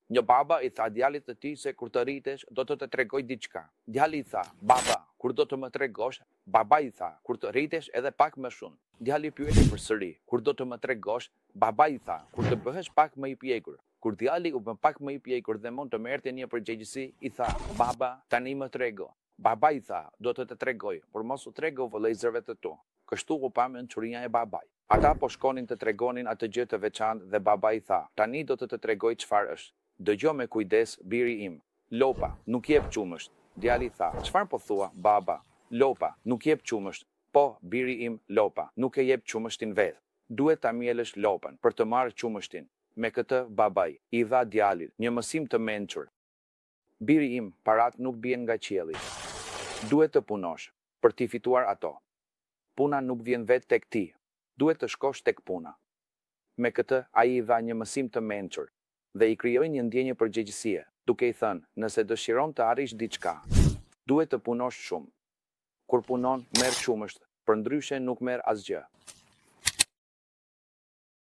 Një baba i tha djalit të tij se kur të rritesh do të tregoj diçka. Djali i tha, baba, kur do të më tregosh? Baba i tha, kur të rritesh edhe pak më shumë. Djali pyeti përsëri, kur do të më tregosh? Baba i tha, kur të bëhesh pak më i pjekur. Kur djali u bë pak më i pjekur dhe mund të merrte një përgjegjësi, i tha, baba, tani më trego. Baba i tha, do të tregoj, por mos u trego vëllezërve të tu. Kështu u pa mençuria e babait. Ata po shkonin të tregonin atë gjë të veçantë dhe baba i tha, tani do të tregoj çfarë është. Dëgjo me kujdes, biri im. Lopa, nuk jep qumësht. Djali tha, çfarë po thua, baba? Lopa, nuk jep qumësht. Po, biri im, lopa, nuk e jep qumështin vetë. Duhet ta mielësh lopën për të marrë qumështin. Me këtë babai i dha djalit një mësim të mençur. Biri im, parat nuk bien nga qielli. Duhet të punosh për t'i fituar ato. Puna nuk vjen vetë tek ti. Duhet të shkosh tek puna. Me këtë ai i dha një mësim të mençur dhe i krijoi një ndjenjë përgjegjësie, duke i thënë, nëse dëshiron të arrish diçka, duhet të punosh shumë. Kur punon, merr qumësht, përndryshe nuk merr asgjë.